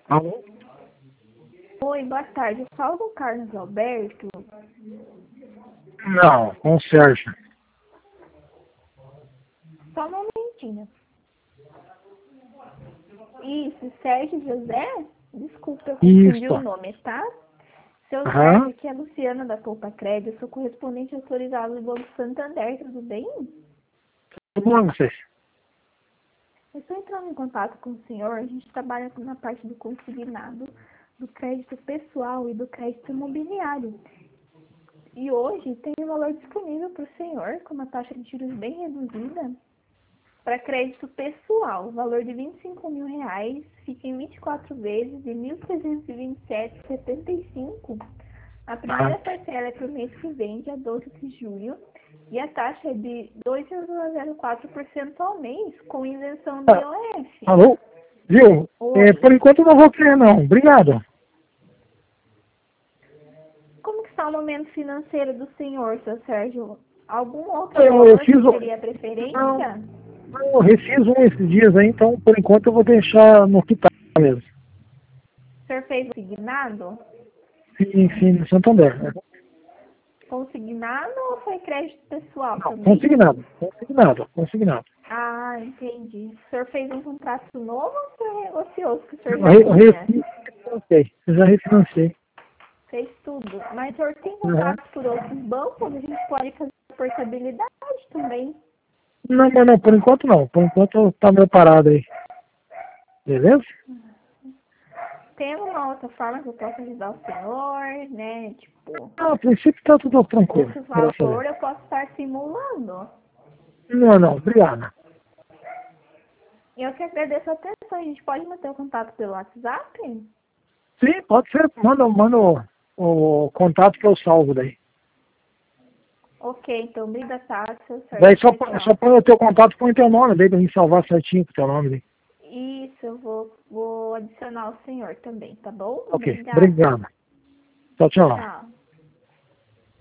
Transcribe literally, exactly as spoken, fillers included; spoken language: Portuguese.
Alô? Oi, boa tarde. Eu falo com o Carlos Alberto. Não, com o Sérgio. Só um momentinho. Isso, Sérgio José? Desculpa, eu confundi Isso. o nome, tá? Seu Aham. Sérgio, aqui é a Luciana da Poupa Crédito. Eu sou correspondente autorizado do Banco Santander, tudo bem? Tudo bom, vocês? Eu estou entrando em contato com o senhor. A gente trabalha na parte do consignado, do crédito pessoal e do crédito imobiliário. E hoje tem um valor disponível para o senhor, com uma taxa de juros bem reduzida, para crédito pessoal, valor de vinte e cinco mil reais, fica em vinte e quatro vezes de mil trezentos e vinte e sete reais e setenta e cinco centavos. A primeira Ah, parcela é para o mês que vem, dia doze de julho, e a taxa é de dois vírgula zero quatro por cento ao mês, com isenção do ah, I O F. alô? Viu? É, Oi. por enquanto eu não vou querer, não. Obrigado. Como que está o momento financeiro do senhor, seu Sérgio? Algum outro Eu, eu valor fiz que o... seria Não, preferência? eu refiz um esses dias aí, então por enquanto eu vou deixar no que tá mesmo. O senhor fez o consignado? Sim, sim, no Santander. Consignado ou foi crédito pessoal Não, também? consignado, consignado, consignado. Ah, entendi. O senhor fez um contrato novo ou o senhor negociou o que o senhor Eu já re- eu tinha? refinanciei, eu já refinanciei. Fez tudo. Mas o senhor tem Uhum. contato por outros bancos? A gente pode fazer portabilidade também. Não, mas não, por enquanto não. Por enquanto tá meio parado aí. Beleza? Tem alguma outra forma que eu possa ajudar o senhor, né? Tipo, Ah, a princípio tá tudo tranquilo, outro graças a Deus. valor eu posso estar simulando. Não, não, obrigado. Eu que agradeço a atenção. A gente pode manter o contato pelo WhatsApp? Sim, pode ser. Manda, manda o, o contato que eu salvo daí. Ok, então, obrigada, tá, seu Sérgio. Daí só, Tchau, põe- tchau. só põe o teu contato com o teu nome, daí pra mim salvar certinho com o teu nome daí. Isso, eu vou, vou adicionar o senhor também, tá bom? Ok, Obrigada. obrigado. Tchau, tchau. Tchau.